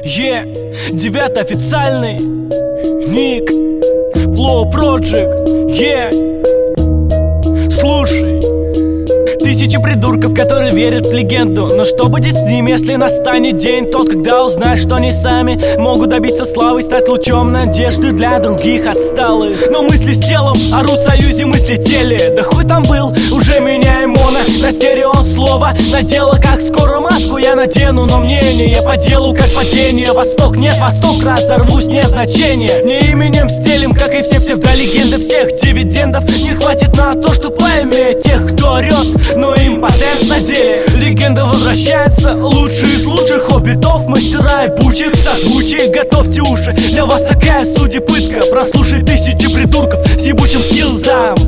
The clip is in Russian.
Девятый официальный ник Flow Project. Слушай, тысячи придурков, которые верят в легенду. Но что будет с ними, если настанет день тот, когда узнают, что они сами могут добиться славы и стать лучом надежды для других отсталых? Но мысли с телом орут в союзе, мысли теле. Да хуй там был, уже меняем моно на стерео слово. Надела, как скоро маску я надену. Но мнение по делу, как падение. Восток нет, во 100 крат взорвусь, не значение. Не именем стелим, как и все псевдолегенды. Всех дивидендов не хватит на то, что поиметь тех, кто орет, но импотент на деле. Легенда возвращается, лучшие из лучших хоббитов, мастера и бучих созвучий. Готовьте уши, для вас такая судья пытка. Прослушай тысячи придурков с ебучим скиллзам.